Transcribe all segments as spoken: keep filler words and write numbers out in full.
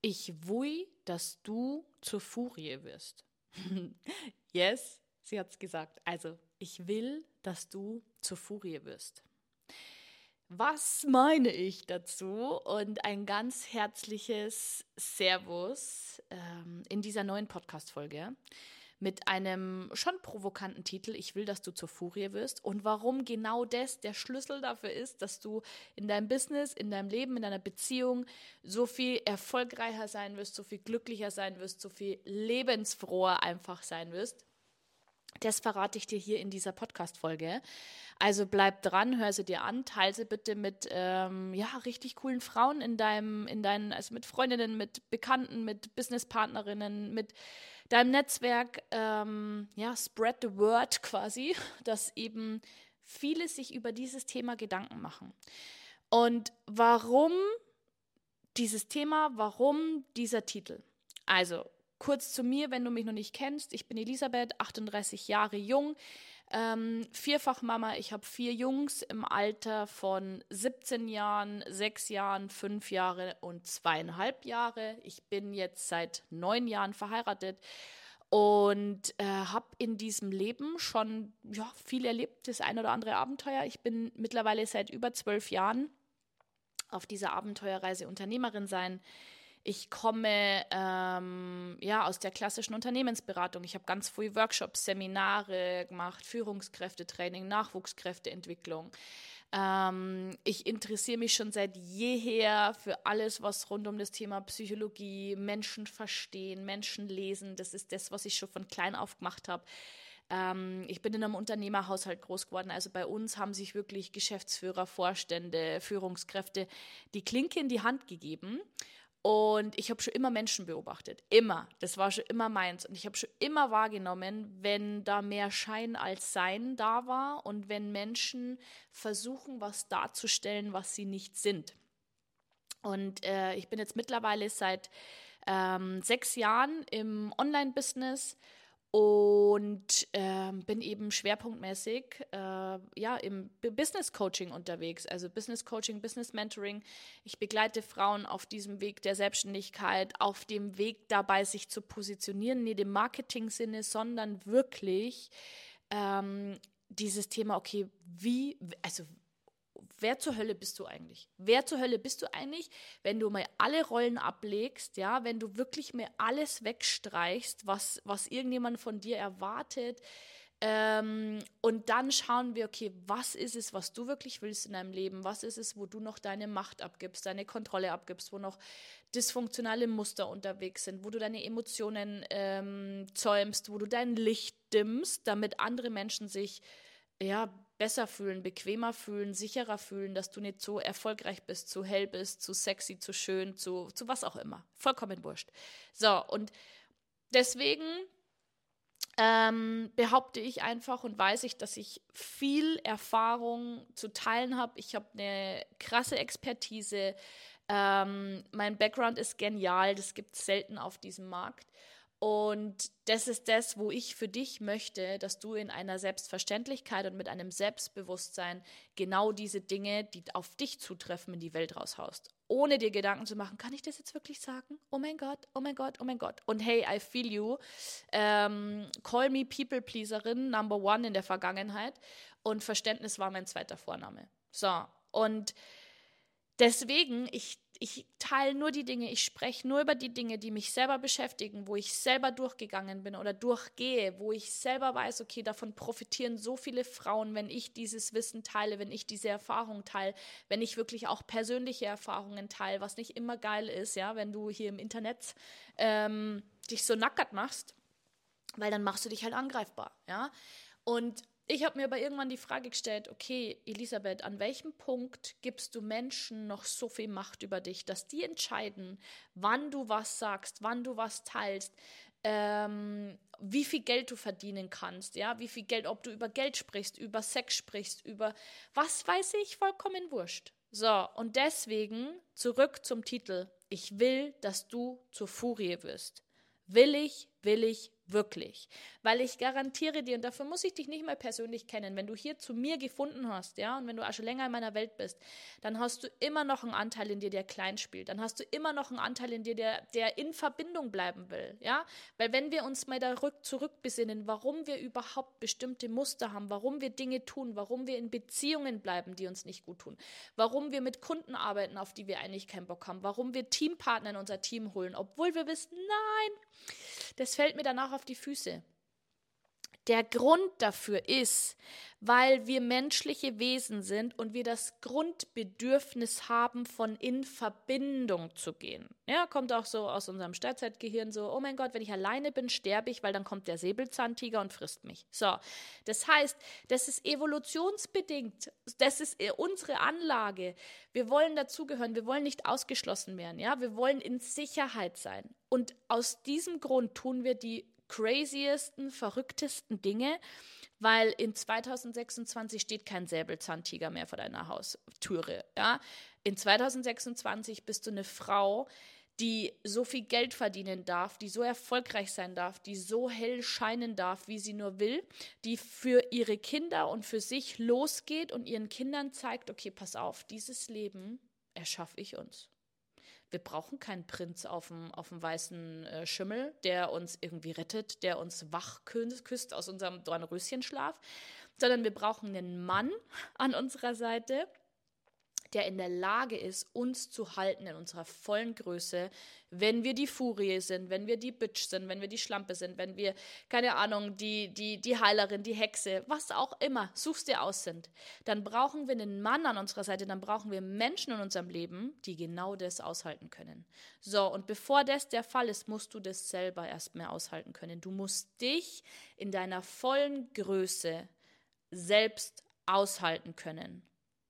Ich will, dass du zur Furie wirst. Yes, sie hat's gesagt. Also, ich will, dass du zur Furie wirst. Was meine ich dazu? Und ein ganz herzliches Servus ähm, in dieser neuen Podcast-Folge mit einem schon provokanten Titel, ich will, dass du zur Furie wirst. Und warum genau das der Schlüssel dafür ist, dass du in deinem Business, in deinem Leben, in deiner Beziehung so viel erfolgreicher sein wirst, so viel glücklicher sein wirst, so viel lebensfroher einfach sein wirst. Das verrate ich dir hier in dieser Podcast-Folge. Also bleib dran, hör sie dir an, teile sie bitte mit ähm, ja, richtig coolen Frauen in deinem, in deinen, also mit Freundinnen, mit Bekannten, mit Businesspartnerinnen, mit deinem Netzwerk. Ähm, ja, spread the word quasi, dass eben viele sich über dieses Thema Gedanken machen. Und warum dieses Thema, warum dieser Titel? Also, kurz zu mir, wenn du mich noch nicht kennst. Ich bin Elisabeth, achtunddreißig Jahre jung, ähm, Vierfachmama. Ich habe vier Jungs im Alter von siebzehn Jahren, sechs Jahren, fünf Jahre und zweieinhalb Jahre. Ich bin jetzt seit neun Jahren verheiratet und äh, habe in diesem Leben schon ja, viel erlebt, das ein oder andere Abenteuer. Ich bin mittlerweile seit über zwölf Jahren auf dieser Abenteuerreise Unternehmerin sein. Ich komme ähm, ja, aus der klassischen Unternehmensberatung. Ich habe ganz früh Workshops, Seminare gemacht, Führungskräftetraining, Nachwuchskräfteentwicklung. Ähm, ich interessiere mich schon seit jeher für alles, was rund um das Thema Psychologie, Menschen verstehen, Menschen lesen. Das ist das, was ich schon von klein auf gemacht habe. Ähm, ich bin in einem Unternehmerhaushalt groß geworden. Also bei uns haben sich wirklich Geschäftsführer, Vorstände, Führungskräfte die Klinke in die Hand gegeben. Und ich habe schon immer Menschen beobachtet, immer. Das war schon immer meins. Und ich habe schon immer wahrgenommen, wenn da mehr Schein als Sein da war und wenn Menschen versuchen, was darzustellen, was sie nicht sind. Und äh, ich bin jetzt mittlerweile seit ähm, sechs Jahren im Online-Business und ähm, bin eben schwerpunktmäßig äh, ja, im B- Business Coaching unterwegs, also Business Coaching, Business Mentoring. Ich begleite Frauen auf diesem Weg der Selbstständigkeit, auf dem Weg dabei, sich zu positionieren, nicht im Marketing-Sinne, sondern wirklich ähm, dieses Thema, okay, wie, also wer zur Hölle bist du eigentlich? Wer zur Hölle bist du eigentlich, wenn du mal alle Rollen ablegst, ja, wenn du wirklich mal alles wegstreichst, was, was irgendjemand von dir erwartet, ähm, und dann schauen wir, okay, was ist es, was du wirklich willst in deinem Leben? Was ist es, wo du noch deine Macht abgibst, deine Kontrolle abgibst, wo noch dysfunktionale Muster unterwegs sind, wo du deine Emotionen ähm, zäumst, wo du dein Licht dimmst, damit andere Menschen sich ja, besser fühlen, bequemer fühlen, sicherer fühlen, dass du nicht so erfolgreich bist, zu hell bist, zu sexy, zu schön, zu, zu was auch immer. Vollkommen wurscht. So, und deswegen ähm, behaupte ich einfach und weiß ich, dass ich viel Erfahrung zu teilen habe. Ich habe eine krasse Expertise. Ähm, mein Background ist genial. Das gibt es selten auf diesem Markt. Und das ist das, wo ich für dich möchte, dass du in einer Selbstverständlichkeit und mit einem Selbstbewusstsein genau diese Dinge, die auf dich zutreffen, in die Welt raushaust. Ohne dir Gedanken zu machen, kann ich das jetzt wirklich sagen? Oh mein Gott, oh mein Gott, oh mein Gott. Und hey, I feel you. Ähm, call me People-Pleaserin, number one in der Vergangenheit. Und Verständnis war mein zweiter Vorname. So, und deswegen, ich, ich teile nur die Dinge, ich spreche nur über die Dinge, die mich selber beschäftigen, wo ich selber durchgegangen bin oder durchgehe, wo ich selber weiß, okay, davon profitieren so viele Frauen, wenn ich dieses Wissen teile, wenn ich diese Erfahrung teile, wenn ich wirklich auch persönliche Erfahrungen teile, was nicht immer geil ist, ja, wenn du hier im Internet ähm, dich so nackert machst, weil dann machst du dich halt angreifbar, ja. Und ich habe mir aber irgendwann die Frage gestellt, okay, Elisabeth, an welchem Punkt gibst du Menschen noch so viel Macht über dich, dass die entscheiden, wann du was sagst, wann du was teilst, ähm, wie viel Geld du verdienen kannst, ja, wie viel Geld, ob du über Geld sprichst, über Sex sprichst, über was weiß ich, vollkommen wurscht. So, und deswegen zurück zum Titel. Ich will, dass du zur Furie wirst. Will ich, will ich, Wirklich. Weil ich garantiere dir, und dafür muss ich dich nicht mal persönlich kennen, wenn du hier zu mir gefunden hast, ja, und wenn du auch schon länger in meiner Welt bist, dann hast du immer noch einen Anteil in dir, der klein spielt. Dann hast du immer noch einen Anteil in dir, der, der in Verbindung bleiben will, ja. Weil wenn wir uns mal da rück, zurückbesinnen, warum wir überhaupt bestimmte Muster haben, warum wir Dinge tun, warum wir in Beziehungen bleiben, die uns nicht gut tun, warum wir mit Kunden arbeiten, auf die wir eigentlich keinen Bock haben, warum wir Teampartner in unser Team holen, obwohl wir wissen, nein, das fällt mir danach auf die Füße. Der Grund dafür ist, weil wir menschliche Wesen sind und wir das Grundbedürfnis haben, von in Verbindung zu gehen. Ja, kommt auch so aus unserem Steinzeitgehirn so, oh mein Gott, wenn ich alleine bin, sterbe ich, weil dann kommt der Säbelzahntiger und frisst mich. So, das heißt, das ist evolutionsbedingt, das ist unsere Anlage. Wir wollen dazugehören, wir wollen nicht ausgeschlossen werden, ja, wir wollen in Sicherheit sein. Und aus diesem Grund tun wir die craziesten, verrücktesten Dinge, weil in zweitausendsechsundzwanzig steht kein Säbelzahntiger mehr vor deiner Haustüre. Ja? In zweitausendsechsundzwanzig bist du eine Frau, die so viel Geld verdienen darf, die so erfolgreich sein darf, die so hell scheinen darf, wie sie nur will, die für ihre Kinder und für sich losgeht und ihren Kindern zeigt, okay, pass auf, dieses Leben erschaffe ich uns. Wir brauchen keinen Prinz auf dem, auf dem weißen äh, Schimmel, der uns irgendwie rettet, der uns wach küsst aus unserem Dornröschenschlaf, sondern wir brauchen einen Mann an unserer Seite, der in der Lage ist, uns zu halten in unserer vollen Größe, wenn wir die Furie sind, wenn wir die Bitch sind, wenn wir die Schlampe sind, wenn wir, keine Ahnung, die, die, die Heilerin, die Hexe, was auch immer, suchst dir aus sind. Dann brauchen wir einen Mann an unserer Seite, dann brauchen wir Menschen in unserem Leben, die genau das aushalten können. So, und bevor das der Fall ist, musst du das selber erst mehr aushalten können. Du musst dich in deiner vollen Größe selbst aushalten können.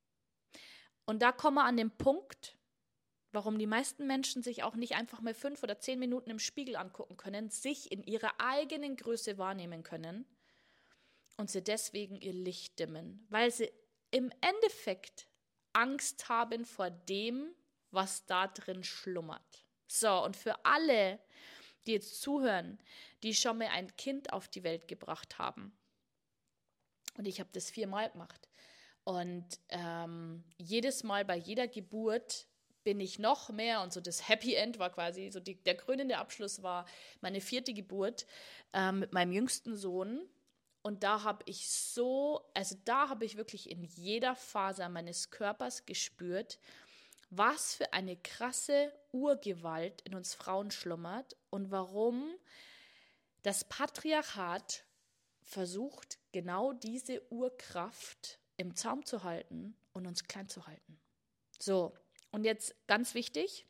Und da kommen wir an den Punkt, warum die meisten Menschen sich auch nicht einfach mal fünf oder zehn Minuten im Spiegel angucken können, sich in ihrer eigenen Größe wahrnehmen können und sie deswegen ihr Licht dimmen, weil sie im Endeffekt Angst haben vor dem, was da drin schlummert. So, und für alle, die jetzt zuhören, die schon mal ein Kind auf die Welt gebracht haben, und ich habe das viermal gemacht, und ähm, jedes Mal bei jeder Geburt bin ich noch mehr, und so das Happy End war quasi, so die, der krönende Abschluss war meine vierte Geburt ähm, mit meinem jüngsten Sohn. Und da habe ich so, also da habe ich wirklich in jeder Faser meines Körpers gespürt, was für eine krasse Urgewalt in uns Frauen schlummert und warum das Patriarchat versucht, genau diese Urkraft im Zaum zu halten und uns klein zu halten. So, und jetzt ganz wichtig,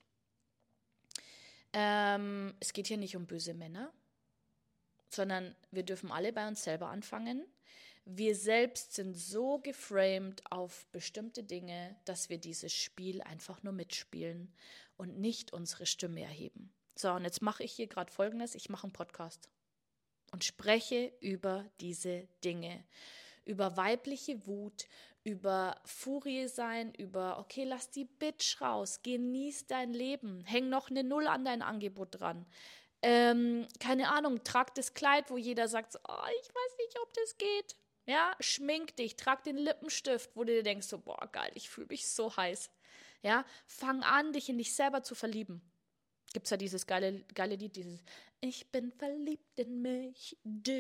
ähm, es geht hier nicht um böse Männer, sondern wir dürfen alle bei uns selber anfangen. Wir selbst sind so geframed auf bestimmte Dinge, dass wir dieses Spiel einfach nur mitspielen und nicht unsere Stimme erheben. So, und jetzt mache ich hier gerade Folgendes, ich mache einen Podcast und spreche über diese Dinge. Über weibliche Wut, über Furie sein, über, okay, lass die Bitch raus, genieß dein Leben, häng noch eine Null an dein Angebot dran. Ähm, keine Ahnung, trag das Kleid, wo jeder sagt, oh, ich weiß nicht, ob das geht. Ja, schmink dich, trag den Lippenstift, wo du dir denkst, so, boah, geil, ich fühle mich so heiß. Ja, fang an, dich in dich selber zu verlieben. Gibt's ja dieses geile, geile Lied, dieses Ich bin verliebt in mich.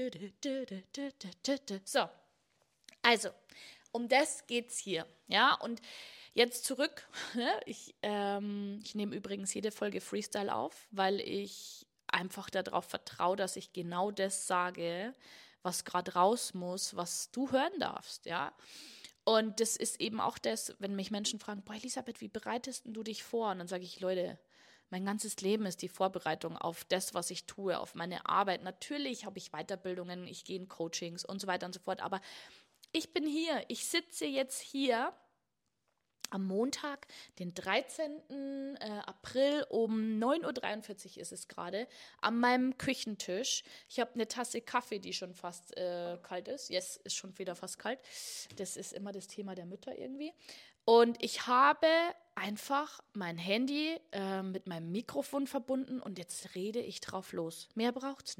So. Also, um das geht's hier, ja, und jetzt zurück, ich, ähm, ich nehme übrigens jede Folge Freestyle auf, weil ich einfach darauf vertraue, dass ich genau das sage, was gerade raus muss, was du hören darfst, ja, und das ist eben auch das, wenn mich Menschen fragen, boah, Elisabeth, wie bereitest du dich vor? Und dann sage ich, Leute, mein ganzes Leben ist die Vorbereitung auf das, was ich tue, auf meine Arbeit. Natürlich habe ich Weiterbildungen, ich gehe in Coachings und so weiter und so fort, aber ich bin hier, ich sitze jetzt hier am Montag, den dreizehnten April um neun Uhr dreiundvierzig ist es gerade, an meinem Küchentisch. Ich habe eine Tasse Kaffee, die schon fast äh, kalt ist. Yes, ist schon wieder fast kalt. Das ist immer das Thema der Mütter irgendwie. Und ich habe einfach mein Handy äh, mit meinem Mikrofon verbunden und jetzt rede ich drauf los. Mehr braucht's nicht.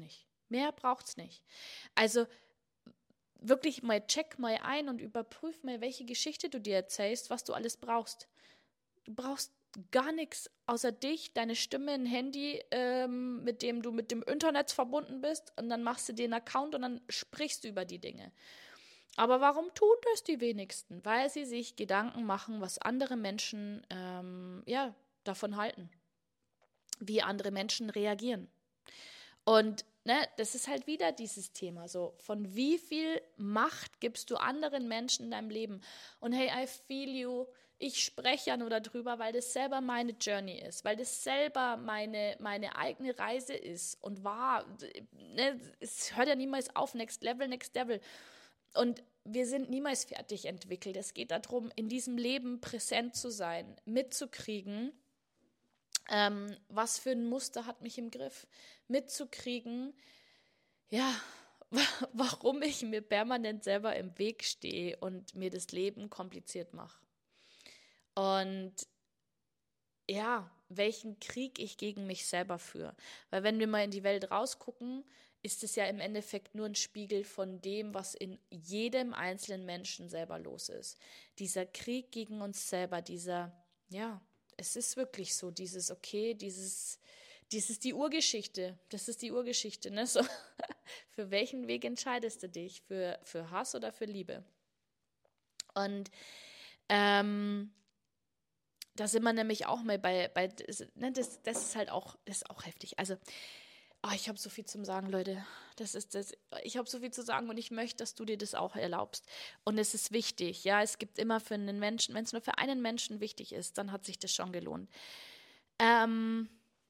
Mehr braucht's nicht. Also wirklich mal check mal ein und überprüf mal, welche Geschichte du dir erzählst, was du alles brauchst. Du brauchst gar nichts außer dich, deine Stimme, ein Handy, ähm, mit dem du mit dem Internet verbunden bist, und dann machst du dir einen Account und dann sprichst du über die Dinge. Aber warum tun das die wenigsten? Weil sie sich Gedanken machen, was andere Menschen ähm, ja, davon halten, wie andere Menschen reagieren. Und ne, das ist halt wieder dieses Thema, so von wie viel Macht gibst du anderen Menschen in deinem Leben? Und hey, I feel you, ich spreche ja nur darüber, weil das selber meine Journey ist, weil das selber meine, meine eigene Reise ist und war, ne, es hört ja niemals auf, next level, next level. Und wir sind niemals fertig entwickelt. Es geht darum, in diesem Leben präsent zu sein, mitzukriegen, ähm, was für ein Muster hat mich im Griff, mitzukriegen, ja, warum ich mir permanent selber im Weg stehe und mir das Leben kompliziert mache. Und ja, welchen Krieg ich gegen mich selber führe. Weil wenn wir mal in die Welt rausgucken, ist es ja im Endeffekt nur ein Spiegel von dem, was in jedem einzelnen Menschen selber los ist. Dieser Krieg gegen uns selber, dieser, ja, es ist wirklich so, dieses, okay, dieses, dieses die Urgeschichte, das ist die Urgeschichte, ne? So, für welchen Weg entscheidest du dich? Für, für Hass oder für Liebe? Und ähm, da sind wir nämlich auch mal bei, bei ne, das, das ist halt auch, das ist auch heftig. Also, oh, ich habe so viel zu sagen, Leute. Das ist das, ich habe so viel zu sagen und ich möchte, dass du dir das auch erlaubst. Und es ist wichtig, ja, es gibt immer für einen Menschen, wenn es nur für einen Menschen wichtig ist, dann hat sich das schon gelohnt. Ähm,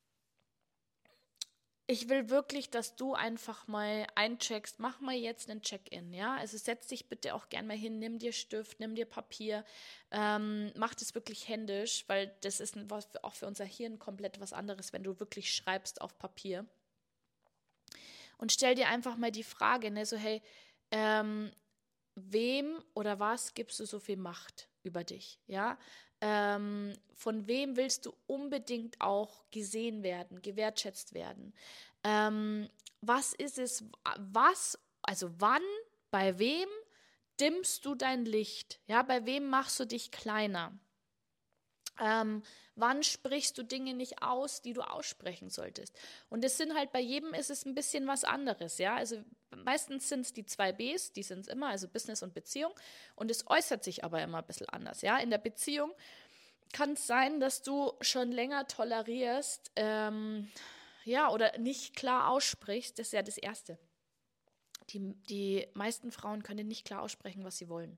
ich will wirklich, dass du einfach mal eincheckst, mach mal jetzt einen Check-in, ja, also setz dich bitte auch gern mal hin, nimm dir Stift, nimm dir Papier, ähm, mach das wirklich händisch, weil das ist was für, auch für unser Hirn komplett was anderes, wenn du wirklich schreibst auf Papier. Und stell dir einfach mal die Frage, ne, so hey, ähm, wem oder was gibst du so viel Macht über dich, ja? Ähm, von wem willst du unbedingt auch gesehen werden, gewertschätzt werden? Ähm, was ist es, was, also wann, bei wem dimmst du dein Licht? Ja, bei wem machst du dich kleiner? Ähm, wann sprichst du Dinge nicht aus, die du aussprechen solltest? Und es sind halt bei jedem ist es ein bisschen was anderes, ja. Also meistens sind es die zwei Bs, die sind es immer, also Business und Beziehung. Und es äußert sich aber immer ein bisschen anders, ja. In der Beziehung kann es sein, dass du schon länger tolerierst, ähm, ja, oder nicht klar aussprichst. Das ist ja das Erste. Die, die meisten Frauen können nicht klar aussprechen, was sie wollen.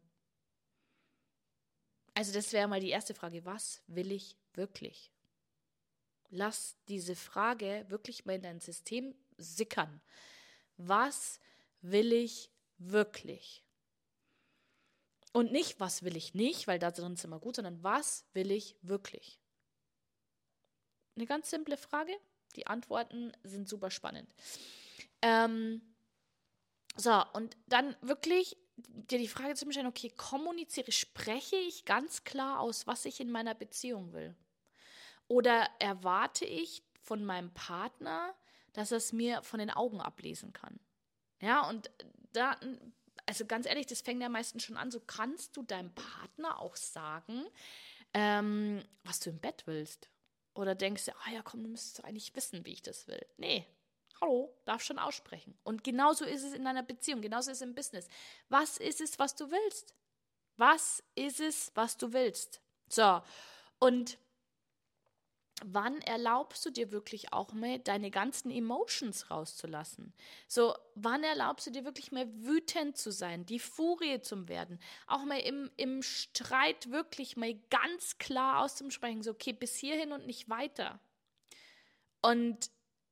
Also das wäre mal die erste Frage, was will ich wirklich? Lass diese Frage wirklich mal in dein System sickern. Was will ich wirklich? Und nicht, was will ich nicht, weil da drin ist immer gut, sondern was will ich wirklich? Eine ganz simple Frage. Die Antworten sind super spannend. Ähm, so, und dann wirklich dir die Frage zu stellen, okay, kommuniziere, spreche ich ganz klar aus, was ich in meiner Beziehung will? Oder erwarte ich von meinem Partner, dass er es mir von den Augen ablesen kann? Ja, und da, also ganz ehrlich, das fängt ja meistens schon an, so kannst du deinem Partner auch sagen, ähm, was du im Bett willst. Oder denkst du, ah ja, komm, du müsstest eigentlich wissen, wie ich das will. Nee, hallo, darf schon aussprechen. Und genauso ist es in deiner Beziehung, genauso ist es im Business. Was ist es, was du willst? Was ist es, was du willst? So, und wann erlaubst du dir wirklich auch mal deine ganzen Emotions rauszulassen? So, wann erlaubst du dir wirklich mal wütend zu sein, die Furie zu werden? Auch mal im, im Streit wirklich mal ganz klar auszusprechen, so, okay, bis hierhin und nicht weiter. Und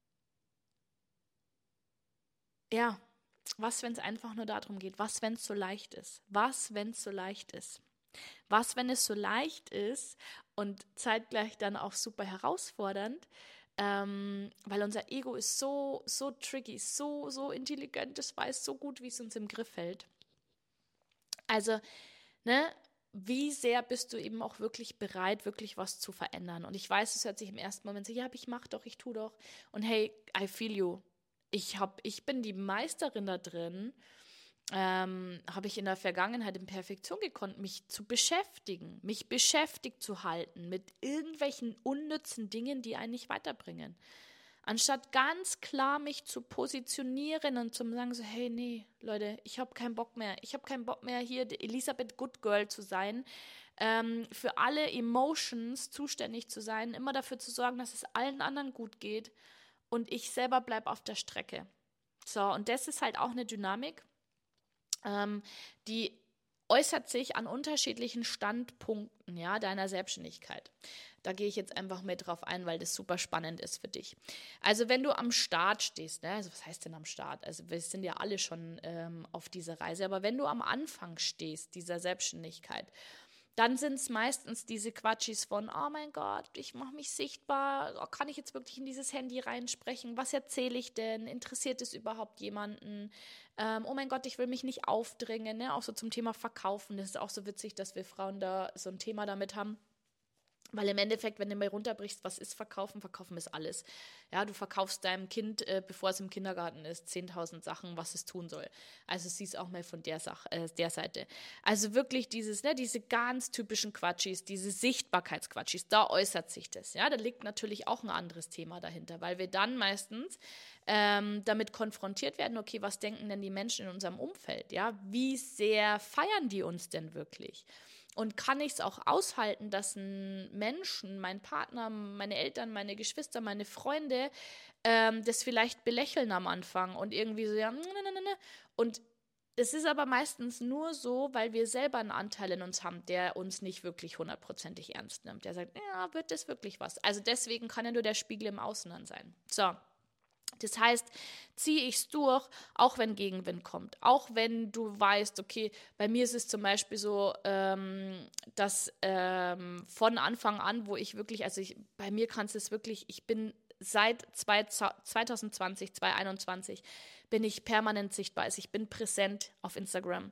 ja, was, wenn es einfach nur darum geht? Was, wenn es so leicht ist? Was, wenn es so leicht ist? Was, wenn es so leicht ist und zeitgleich dann auch super herausfordernd, ähm, weil unser Ego ist so, so tricky, so, so intelligent, es weiß so gut, wie es uns im Griff hält. Also, ne, wie sehr bist du eben auch wirklich bereit, wirklich was zu verändern? Und ich weiß, es hört sich im ersten Moment so, ja, aber ich mach doch, ich tu doch. Und hey, I feel you. ich, hab, ich bin die Meisterin da drin, ähm, habe ich in der Vergangenheit in Perfektion gekonnt, mich zu beschäftigen, mich beschäftigt zu halten mit irgendwelchen unnützen Dingen, die einen nicht weiterbringen. Anstatt ganz klar mich zu positionieren und zu sagen so, hey, nee, Leute, ich habe keinen Bock mehr. Ich habe keinen Bock mehr, hier die Elisabeth Good Girl zu sein, ähm, für alle Emotions zuständig zu sein, immer dafür zu sorgen, dass es allen anderen gut geht und ich selber bleibe auf der Strecke. So, und das ist halt auch eine Dynamik, ähm, die äußert sich an unterschiedlichen Standpunkten, ja, deiner Selbstständigkeit. Da gehe ich jetzt einfach mit drauf ein, weil das super spannend ist für dich. Also wenn du am Start stehst, ne, also was heißt denn am Start? Also wir sind ja alle schon ähm, auf dieser Reise, aber wenn du am Anfang stehst, dieser Selbstständigkeit, dann sind es meistens diese Quatschis von, oh mein Gott, ich mache mich sichtbar, oh, kann ich jetzt wirklich in dieses Handy reinsprechen? Was erzähle ich denn? Interessiert es überhaupt jemanden? Ähm, oh mein Gott, ich will mich nicht aufdrängen, ne? Auch so zum Thema Verkaufen. Das ist auch so witzig, dass wir Frauen da so ein Thema damit haben. Weil im Endeffekt, wenn du mal runterbrichst, was ist Verkaufen? Verkaufen ist alles. Ja, du verkaufst deinem Kind, äh, bevor es im Kindergarten ist, zehntausend Sachen, was es tun soll. Also siehst auch mal von der, Sache, äh, der Seite. Also wirklich dieses, ne, diese ganz typischen Quatschis, diese Sichtbarkeitsquatschis, da äußert sich das. Ja, da liegt natürlich auch ein anderes Thema dahinter, weil wir dann meistens ähm, damit konfrontiert werden, okay, was denken denn die Menschen in unserem Umfeld? Ja, wie sehr feiern die uns denn wirklich? Und kann ich es auch aushalten, dass ein Menschen, mein Partner, meine Eltern, meine Geschwister, meine Freunde ähm, das vielleicht belächeln am Anfang und irgendwie so, ja, ne, ne, ne, ne. Und es ist aber meistens nur so, weil wir selber einen Anteil in uns haben, der uns nicht wirklich hundertprozentig ernst nimmt. Der sagt, ja, wird das wirklich was? Also deswegen kann ja nur der Spiegel im Außen dann sein. So. Das heißt, ziehe ich es durch, auch wenn Gegenwind kommt. Auch wenn du weißt, okay, bei mir ist es zum Beispiel so, ähm, dass ähm, von Anfang an, wo ich wirklich, also ich, bei mir kann es wirklich, ich bin seit zwanzig zwanzig, zwanzig einundzwanzig, bin ich permanent sichtbar. Also ich bin präsent auf Instagram.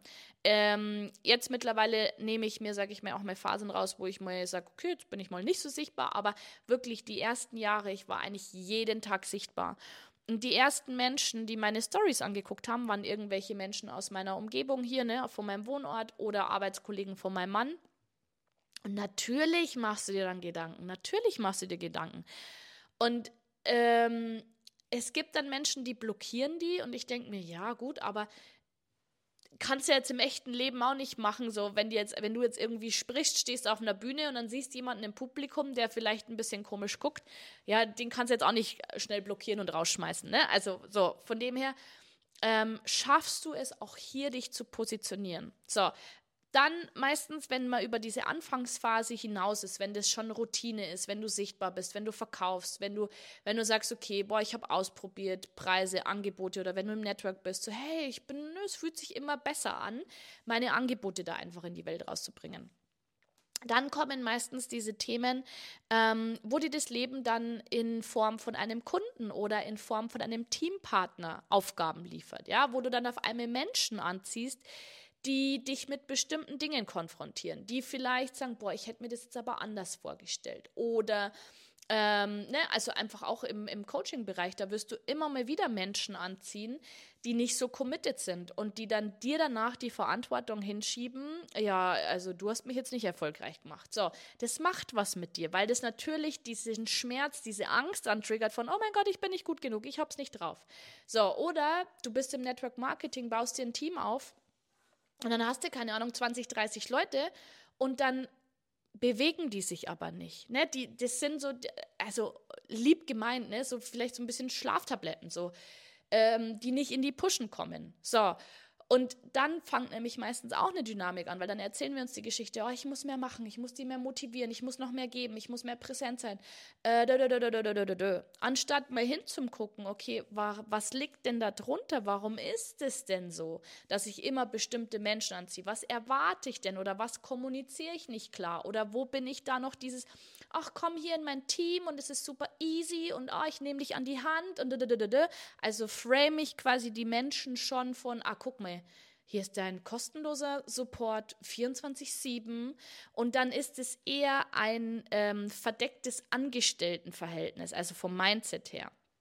Ähm, jetzt mittlerweile nehme ich mir, sage ich mir, auch mal Phasen raus, wo ich mal sage, okay, jetzt bin ich mal nicht so sichtbar, aber wirklich die ersten Jahre, ich war eigentlich jeden Tag sichtbar. Und die ersten Menschen, die meine Stories angeguckt haben, waren irgendwelche Menschen aus meiner Umgebung hier, ne, von meinem Wohnort oder Arbeitskollegen von meinem Mann. Und natürlich machst du dir dann Gedanken, natürlich machst du dir Gedanken. Und ähm, es gibt dann Menschen, die blockieren die und ich denke mir, ja gut, aber kannst du jetzt im echten Leben auch nicht machen, so wenn, die jetzt, wenn du jetzt irgendwie sprichst, stehst auf einer Bühne und dann siehst jemanden im Publikum, der vielleicht ein bisschen komisch guckt, ja, den kannst du jetzt auch nicht schnell blockieren und rausschmeißen, ne? Also so, von dem her ähm, schaffst du es auch hier, dich zu positionieren. So, dann meistens, wenn man über diese Anfangsphase hinaus ist, wenn das schon Routine ist, wenn du sichtbar bist, wenn du verkaufst, wenn du, wenn du sagst, okay, boah, ich habe ausprobiert, Preise, Angebote oder wenn du im Network bist, so hey, ich bin, es fühlt sich immer besser an, meine Angebote da einfach in die Welt rauszubringen. Dann kommen meistens diese Themen, ähm, wo dir das Leben dann in Form von einem Kunden oder in Form von einem Teampartner Aufgaben liefert, ja, wo du dann auf einmal Menschen anziehst, die dich mit bestimmten Dingen konfrontieren, die vielleicht sagen, boah, ich hätte mir das jetzt aber anders vorgestellt. Oder, ähm, ne, also einfach auch im, im Coaching-Bereich, da wirst du immer mal wieder Menschen anziehen, die nicht so committed sind und die dann dir danach die Verantwortung hinschieben, ja, also du hast mich jetzt nicht erfolgreich gemacht. So, das macht was mit dir, weil das natürlich diesen Schmerz, diese Angst antriggert von, oh mein Gott, ich bin nicht gut genug, ich hab's nicht drauf. So, oder du bist im Network Marketing, baust dir ein Team auf, und dann hast du, keine Ahnung, zwanzig, dreißig Leute und dann bewegen die sich aber nicht. Ne? Die, das sind so, also lieb gemeint, ne? So vielleicht so ein bisschen Schlaftabletten, so, ähm, die nicht in die Pushen kommen. So, und dann fängt nämlich meistens auch eine Dynamik an, weil dann erzählen wir uns die Geschichte, oh, ich muss mehr machen, ich muss die mehr motivieren, ich muss noch mehr geben, ich muss mehr präsent sein. Äh, dö, dö, dö, dö, dö, dö, dö. Anstatt mal hinzugucken, okay, war, was liegt denn da drunter? Warum ist es denn so, dass ich immer bestimmte Menschen anziehe? Was erwarte ich denn oder was kommuniziere ich nicht klar? Oder wo bin ich da noch dieses, ach komm hier in mein Team und es ist super easy und oh, ich nehme dich an die Hand und dö, dö, dö, dö. Also frame ich quasi die Menschen schon von, ah guck mal, hier ist dein kostenloser Support vierundzwanzig sieben und dann ist es eher ein ähm, verdecktes Angestelltenverhältnis, also vom Mindset her.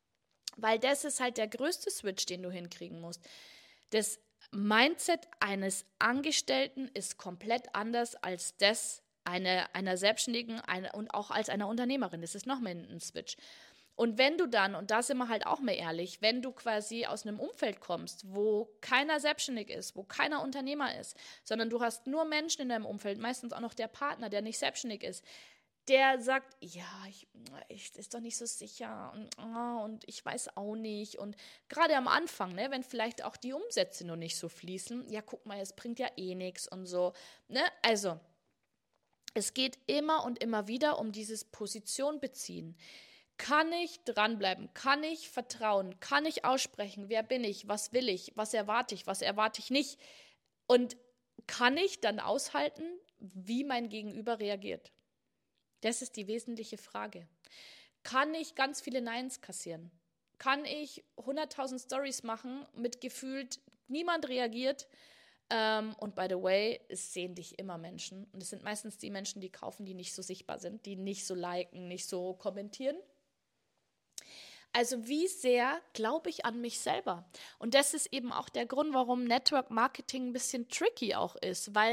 Weil das ist halt der größte Switch, den du hinkriegen musst. Das Mindset eines Angestellten ist komplett anders als das einer, einer Selbstständigen eine, und auch als einer Unternehmerin. Das ist nochmal ein Switch. Und wenn du dann, und da sind wir halt auch mehr ehrlich, wenn du quasi aus einem Umfeld kommst, wo keiner selbstständig ist, wo keiner Unternehmer ist, sondern du hast nur Menschen in deinem Umfeld, meistens auch noch der Partner, der nicht selbstständig ist, der sagt, ja, ich, ich ist doch nicht so sicher und, oh, und ich weiß auch nicht. Und gerade am Anfang, ne, wenn vielleicht auch die Umsätze noch nicht so fließen, ja, guck mal, es bringt ja eh nichts und so. Ne? Also, es geht immer und immer wieder um dieses Position beziehen. Kann ich dranbleiben? Kann ich vertrauen? Kann ich aussprechen? Wer bin ich? Was will ich? Was erwarte ich? Was erwarte ich nicht? Und kann ich dann aushalten, wie mein Gegenüber reagiert? Das ist die wesentliche Frage. Kann ich ganz viele Neins kassieren? Kann ich hunderttausend Stories machen mit gefühlt, niemand reagiert? Ähm, und by the way, es sehen dich immer Menschen. Und es sind meistens die Menschen, die kaufen, die nicht so sichtbar sind, die nicht so liken, nicht so kommentieren. Also wie sehr glaube ich an mich selber? Und das ist eben auch der Grund, warum Network Marketing ein bisschen tricky auch ist, weil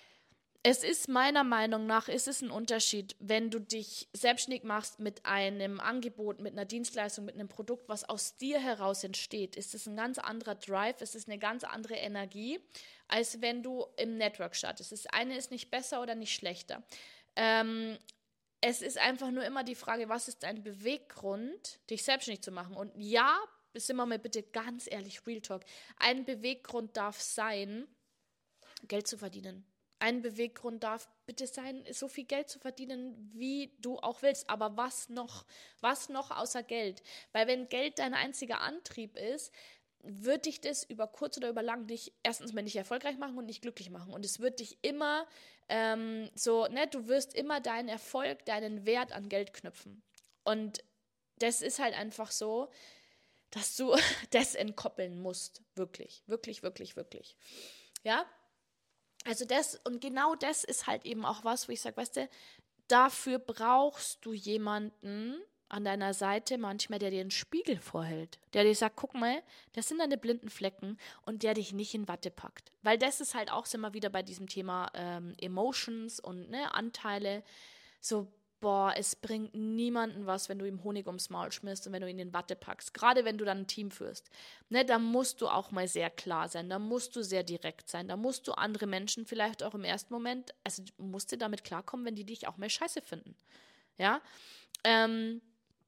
es ist meiner Meinung nach, ist es ein Unterschied, wenn du dich selbstständig machst mit einem Angebot, mit einer Dienstleistung, mit einem Produkt, was aus dir heraus entsteht. Ist es ein ganz anderer Drive, ist es eine ganz andere Energie, als wenn du im Network startest. Das eine ist nicht besser oder nicht schlechter. Ähm, Es ist einfach nur immer die Frage, was ist dein Beweggrund, dich selbstständig zu machen? Und ja, sind wir mal bitte ganz ehrlich, Real Talk, ein Beweggrund darf sein, Geld zu verdienen. Ein Beweggrund darf bitte sein, so viel Geld zu verdienen, wie du auch willst. Aber was noch? Was noch außer Geld? Weil wenn Geld dein einziger Antrieb ist, wird dich das über kurz oder über lang nicht, erstens mal nicht erfolgreich machen und nicht glücklich machen. Und es wird dich immer ähm, so, ne, du wirst immer deinen Erfolg, deinen Wert an Geld knüpfen. Und das ist halt einfach so, dass du das entkoppeln musst. Wirklich, wirklich, wirklich, wirklich. Ja? Also das, und genau das ist halt eben auch was, wo ich sage, weißt du, dafür brauchst du jemanden an deiner Seite manchmal, der dir einen Spiegel vorhält, der dir sagt, guck mal, das sind deine blinden Flecken und der dich nicht in Watte packt. Weil das ist halt auch, sind wir wieder bei diesem Thema ähm, Emotions und ne, Anteile, so, boah, es bringt niemanden was, wenn du ihm Honig ums Maul schmierst und wenn du ihn in Watte packst. Gerade wenn du dann ein Team führst. Ne, da musst du auch mal sehr klar sein, da musst du sehr direkt sein, da musst du andere Menschen vielleicht auch im ersten Moment, also du musst dir damit klarkommen, wenn die dich auch mal scheiße finden. Ja, ähm,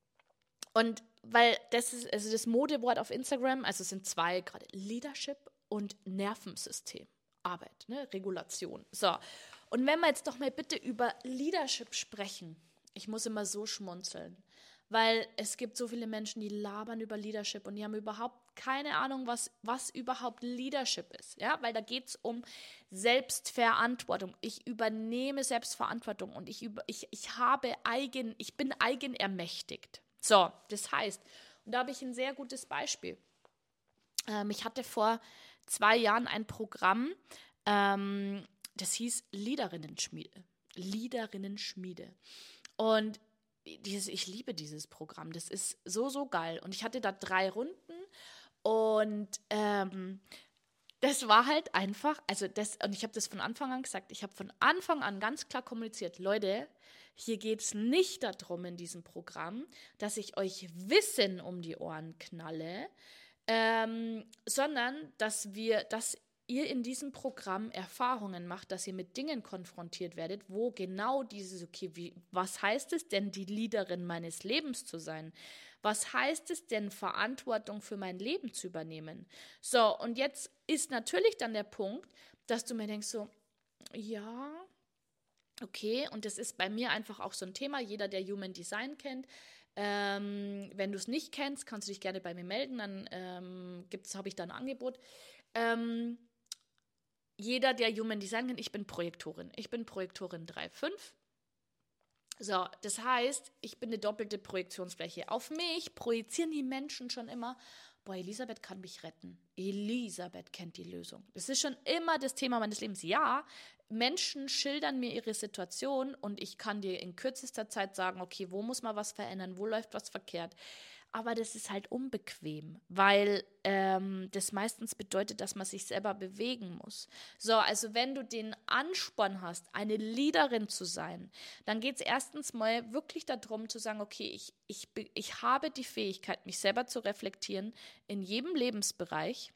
und weil das ist, also das Modewort auf Instagram, also es sind zwei gerade, Leadership und Nervensystem, Arbeit, ne, Regulation. So, und wenn wir jetzt doch mal bitte über Leadership sprechen, ich muss immer so schmunzeln, weil es gibt so viele Menschen, die labern über Leadership und die haben überhaupt keine Ahnung, was, was überhaupt Leadership ist, ja, weil da geht es um Selbstverantwortung. Ich übernehme Selbstverantwortung und ich, über, ich, ich habe eigen, ich bin eigenermächtigt. So, das heißt, und da habe ich ein sehr gutes Beispiel. Ähm, ich hatte vor zwei Jahren ein Programm, ähm, das hieß Leaderinnen-Schmiede. Leaderinnen-Schmiede. Und dieses, ich liebe dieses Programm. Das ist so, so geil. Und ich hatte da drei Runden und ähm, das war halt einfach, also das, und ich habe das von Anfang an gesagt, ich habe von Anfang an ganz klar kommuniziert, Leute, hier geht es nicht darum in diesem Programm, dass ich euch Wissen um die Ohren knalle, ähm, sondern dass wir, dass ihr in diesem Programm Erfahrungen macht, dass ihr mit Dingen konfrontiert werdet, wo genau dieses, okay, wie, was heißt es denn, die Leaderin meines Lebens zu sein? Was heißt es denn, Verantwortung für mein Leben zu übernehmen? So, und jetzt ist natürlich dann der Punkt, dass du mir denkst so, ja, okay, und das ist bei mir einfach auch so ein Thema, jeder, der Human Design kennt, ähm, wenn du es nicht kennst, kannst du dich gerne bei mir melden, dann ähm, habe ich da ein Angebot. Ähm, jeder, der Human Design kennt, ich bin Projektorin. Ich bin Projektorin drei fünf. So, das heißt, ich bin eine doppelte Projektionsfläche. Auf mich projizieren die Menschen schon immer, boah, Elisabeth kann mich retten. Elisabeth kennt die Lösung. Das ist schon immer das Thema meines Lebens. Ja, Menschen schildern mir ihre Situation und ich kann dir in kürzester Zeit sagen, okay, wo muss man was verändern, wo läuft was verkehrt. aber das ist halt unbequem, weil ähm, das meistens bedeutet, dass man sich selber bewegen muss. So, also wenn du den Ansporn hast, eine Leaderin zu sein, dann geht es erstens mal wirklich darum zu sagen, okay, ich, ich, ich habe die Fähigkeit, mich selber zu reflektieren in jedem Lebensbereich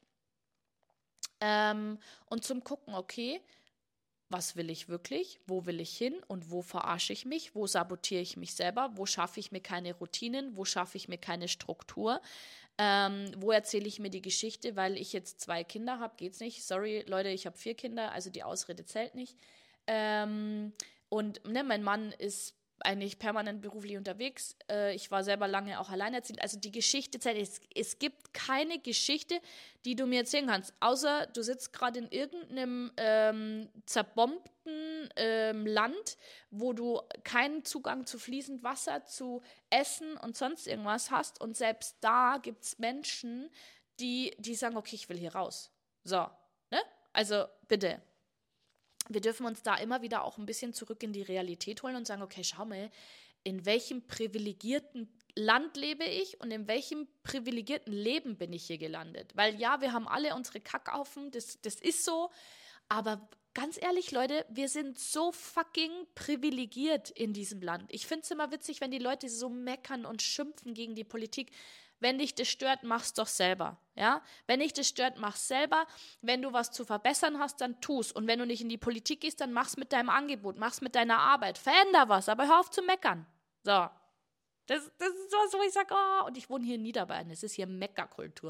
ähm, und zum Gucken, okay, was will ich wirklich, wo will ich hin und wo verarsche ich mich, wo sabotiere ich mich selber, wo schaffe ich mir keine Routinen, wo schaffe ich mir keine Struktur, ähm, wo erzähle ich mir die Geschichte, weil ich jetzt zwei Kinder habe, geht's nicht, sorry Leute, ich habe vier Kinder, also die Ausrede zählt nicht. Ähm, und ne, mein Mann ist eigentlich permanent beruflich unterwegs. Äh, ich war selber lange auch alleinerziehend. Also die Geschichte zählt. Es, es gibt keine Geschichte, die du mir erzählen kannst, außer du sitzt gerade in irgendeinem ähm, zerbombten ähm, Land, wo du keinen Zugang zu fließend Wasser, zu Essen und sonst irgendwas hast. Und selbst da gibt es Menschen, die, die sagen, okay, ich will hier raus. So, ne? Also bitte. Wir dürfen uns da immer wieder auch ein bisschen zurück in die Realität holen und sagen, okay, schau mal, in welchem privilegierten Land lebe ich und in welchem privilegierten Leben bin ich hier gelandet. Weil ja, wir haben alle unsere Kackhaufen, das, das ist so, aber ganz ehrlich, Leute, wir sind so fucking privilegiert in diesem Land. Ich finde es immer witzig, wenn die Leute so meckern und schimpfen gegen die Politik. Wenn dich das stört, mach's doch selber, ja? Wenn dich das stört, mach's selber. Wenn du was zu verbessern hast, dann tu's. Und wenn du nicht in die Politik gehst, dann mach's mit deinem Angebot, mach's mit deiner Arbeit. Veränder was, aber hör auf zu meckern. So. Das, das ist was, wo ich sage, oh, und ich wohne hier in Niederbayern, es ist hier Meckerkultur.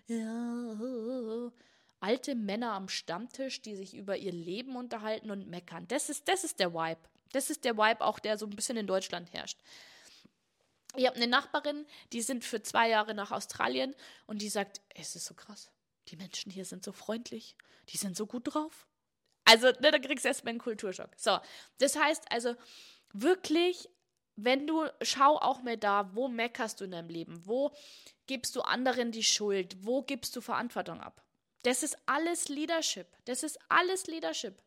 Ja, alte Männer am Stammtisch, die sich über ihr Leben unterhalten und meckern. Das ist, das ist der Vibe. Das ist der Vibe auch, der so ein bisschen in Deutschland herrscht. Ich habe eine Nachbarin, die sind für zwei Jahre nach Australien und die sagt, es ist so krass, die Menschen hier sind so freundlich, die sind so gut drauf. Also, ne, da kriegst du erstmal einen Kulturschock. So, das heißt also wirklich, wenn du, schau auch mal da, wo meckerst du in deinem Leben, wo gibst du anderen die Schuld, wo gibst du Verantwortung ab. Das ist alles Leadership, das ist alles Leadership.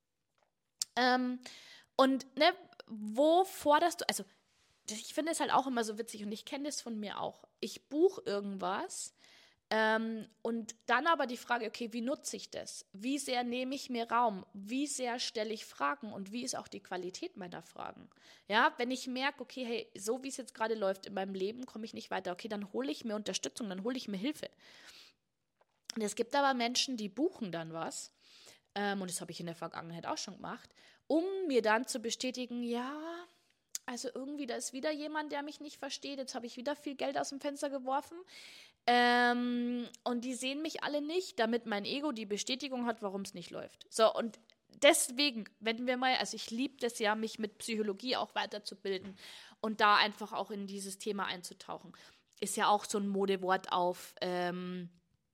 Ähm, und ne, wo forderst du, also ich finde es halt auch immer so witzig und ich kenne das von mir auch. Ich buche irgendwas ähm, und dann aber die Frage, okay, wie nutze ich das? Wie sehr nehme ich mir Raum? Wie sehr stelle ich Fragen? Und wie ist auch die Qualität meiner Fragen? Ja, wenn ich merke, okay, hey, so wie es jetzt gerade läuft in meinem Leben, komme ich nicht weiter. Okay, dann hole ich mir Unterstützung, dann hole ich mir Hilfe. Und es gibt aber Menschen, die buchen dann was, ähm, und das habe ich in der Vergangenheit auch schon gemacht, um mir dann zu bestätigen, ja, also irgendwie, da ist wieder jemand, der mich nicht versteht. Jetzt habe ich wieder viel Geld aus dem Fenster geworfen. Ähm, und die sehen mich alle nicht, damit mein Ego die Bestätigung hat, warum es nicht läuft. So, und deswegen, wenn wir mal, also ich liebe das ja, mich mit Psychologie auch weiterzubilden und da einfach auch in dieses Thema einzutauchen. Ist ja auch so ein Modewort auf, ähm,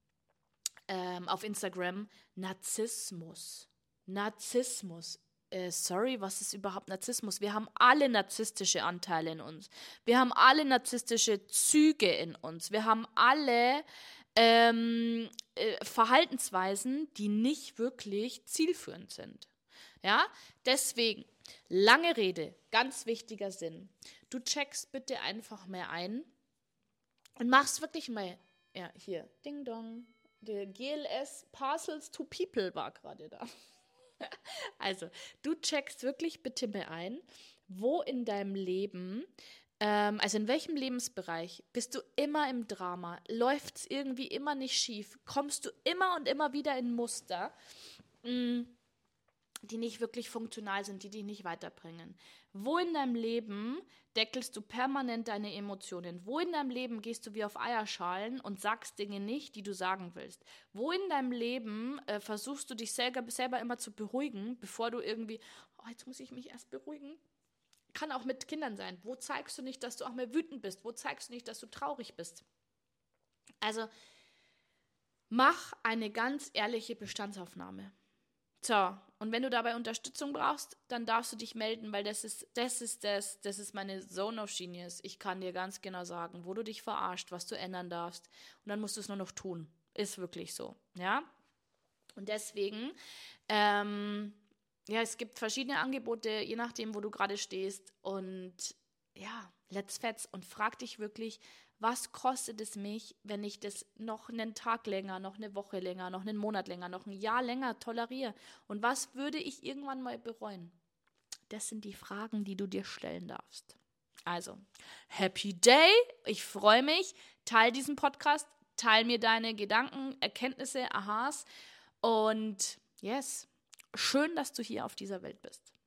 ähm, auf Instagram. Narzissmus. Narzissmus. Äh, sorry, was ist überhaupt Narzissmus? Wir haben alle narzisstische Anteile in uns. Wir haben alle narzisstische Züge in uns. Wir haben alle ähm, äh, Verhaltensweisen, die nicht wirklich zielführend sind. Ja, deswegen, lange Rede, ganz wichtiger Sinn. Du checkst bitte einfach mal ein und machst wirklich mal, ja, hier, Ding Dong, der G L S Parcels to People war gerade da. Also, du checkst wirklich bitte mal ein, wo in deinem Leben, ähm, also in welchem Lebensbereich bist du immer im Drama? Läuft es irgendwie immer nicht schief? Kommst du immer und immer wieder in Muster, mh, die nicht wirklich funktional sind, die dich nicht weiterbringen? Wo in deinem Leben deckelst du permanent deine Emotionen? Wo in deinem Leben gehst du wie auf Eierschalen und sagst Dinge nicht, die du sagen willst? Wo in deinem Leben äh, versuchst du dich selber, selber immer zu beruhigen, bevor du irgendwie, oh, jetzt muss ich mich erst beruhigen? Kann auch mit Kindern sein. Wo zeigst du nicht, dass du auch mal wütend bist? Wo zeigst du nicht, dass du traurig bist? Also, mach eine ganz ehrliche Bestandsaufnahme. So, und wenn du dabei Unterstützung brauchst, dann darfst du dich melden, weil das ist das, ist das, das ist meine Zone of Genius. Ich kann dir ganz genau sagen, wo du dich verarscht, was du ändern darfst. Und dann musst du es nur noch tun. Ist wirklich so, ja? Und deswegen, ähm, ja, es gibt verschiedene Angebote, je nachdem, wo du gerade stehst. Und ja, let's fetz und frag dich wirklich, Was kostet es mich, wenn ich das noch einen Tag länger, noch eine Woche länger, noch einen Monat länger, noch ein Jahr länger toleriere? Und was würde ich irgendwann mal bereuen? Das sind die Fragen, die du dir stellen darfst. Also, Happy Day, ich freue mich, teile diesen Podcast, teile mir deine Gedanken, Erkenntnisse, Aha's und yes, schön, dass du hier auf dieser Welt bist.